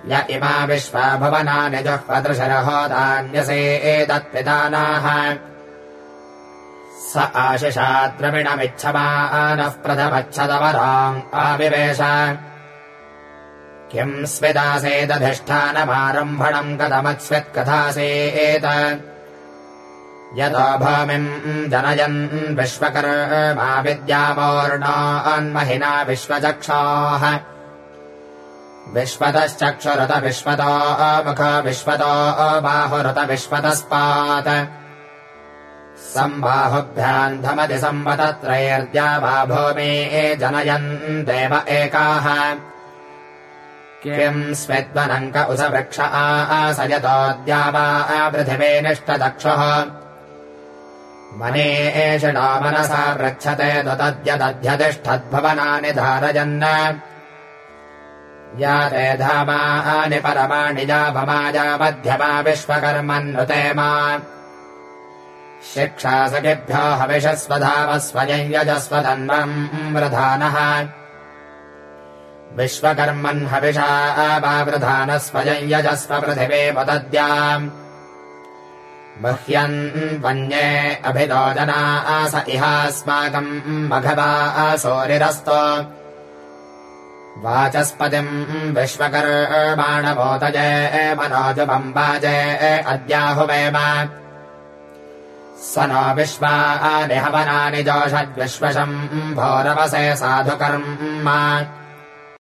य इमा विश्वा भुवनानि जुह्वदृशरहोदान्यसे एतत्पितानाः स आशिषा द्रविणमिच्छमानः प्रथमच्छदवराम् आविवेश किम् स्विदासेदधिष्ठानमारम्भणम् कथमत्स्वित्कथासेत यतो भूमिम् जनयन् विश्वकर्मा विद्यामोर्णान्महिना विश्वचक्षोः विश्वतश्चक्षुरुत विश्वतो मुख विश्वतो बाहुरुत विश्वतस्पात् सम्बाहुभ्याम् धमति संवतत्रैर्द्या वा भूमेः जनयन् देव एकाः किम् स्विद्वनङ्क उषवृक्ष आसयतोऽद्या वा पृथिवीनिष्टदक्षुः मनेषिणो मनसा पृच्छते तद्यदध्यतिष्ठद्भुवनानि धारयन् या ते धामानि परमाणि जापमाजा मध्यमा विश्वकर्मन्नुते मा शिक्षासखिभ्यो हविषस्वधावस्वयं यजस्वतन्वम् वृधानः विश्वकर्मन् हविषा वावृधानस्वयं यजस्व पृथिवीमुदद्याम् मह्यन् वन्ये अभितो जना आस इहास्माकम् मघवा सूरिरस्तो वाचस्पतिम् विश्वकर्माणमोदये मनोजुपम् वाजे अद्याहुवेम स नो विश्वानि हवनानि जोषद्विश्वशम् भोरवसे साधुकर्म